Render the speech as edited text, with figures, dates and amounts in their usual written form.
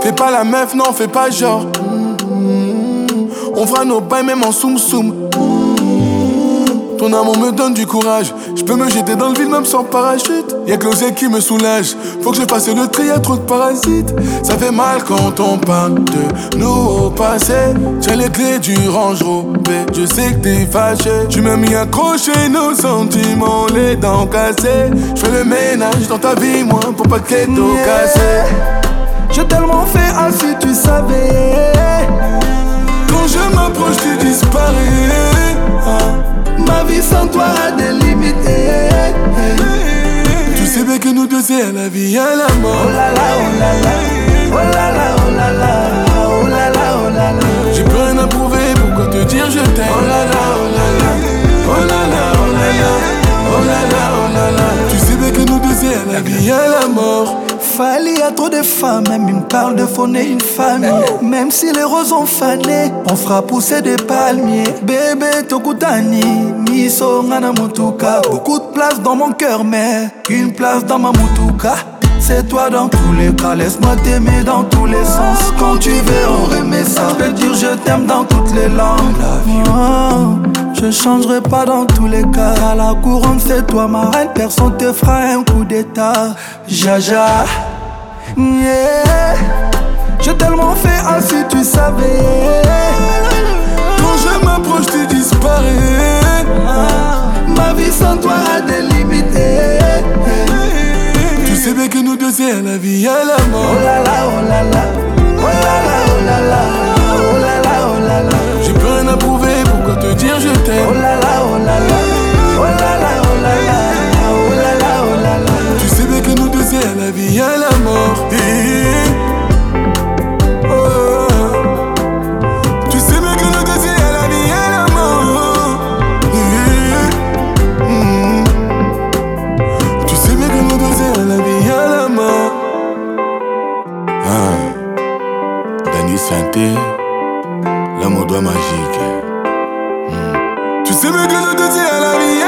Fais pas la meuf, non, fais pas genre. On fera nos bails même en soum-soum. Ton amour me donne du courage. Je peux me jeter dans le vide même sans parachute. Y'a que l'oseille qui me soulage. Faut que je fasse le tri, y'a trop de parasites. Ça fait mal quand on parle de nous au passé. J'ai les clés du Range Rover. Je sais que t'es fâché. Tu m'as mis accroché nos sentiments, les dents cassées. Je fais le ménage dans ta vie, moi, pour pas que t'aies tout cassé. J'ai tellement fait ainsi, tu savais. Quand je m'approche, tu disparais. Ma vie sans toi a des limites. Tu sais bien que nous deux c'est à la vie, à la mort. Oh là là, oh là là. Oh là là, oh là là. Oh là là, oh là là. J'ai plus rien à prouver, pourquoi te dire je t'aime. Oh là là, oh là là. Oh là là, oh là là. Oh là là, oh là là. Tu sais bien que nous deux c'est à la vie, à la mort. Fali a trop de femmes, même il me parle de fonder une famille. Même si les roses ont fané, on fera pousser des palmiers. Bébé Tokutani, Miso Ngana Mutuka. Beaucoup de place dans mon cœur, mais une place dans ma Mutuka. C'est toi dans tous les cas, laisse-moi t'aimer dans tous les sens. Quand tu veux, on remet ça. Je peux dire je t'aime dans toutes les langues. Oh, je changerai pas dans tous les cas. À la couronne, c'est toi ma reine. Personne te fera un coup d'état. Jaja, yeah. J'ai tellement fait ainsi, tu savais. Quand je m'approche, tu disparais. Ma vie sans toi a des limites. Tu sais bien que nous deux c'est à la vie, à la mort. Oh là là, oh là là. Oh là là, oh là là. Oh là là, oh là là. J'ai plus rien à prouver, pourquoi te dire je t'aime. Oh là là, oh là là. Oh là là, oh là là. Oh là là, oh là là. Tu sais bien que nous deux c'est à la vie, à la mort. Tu sais bien que nous deux c'est à la vie, à la mort. Tu sais bien que nous deux c'est à la vie, à la mort. Dany Santé, l'amour doit magique. Tu sais bien que nous deux c'est à la vie.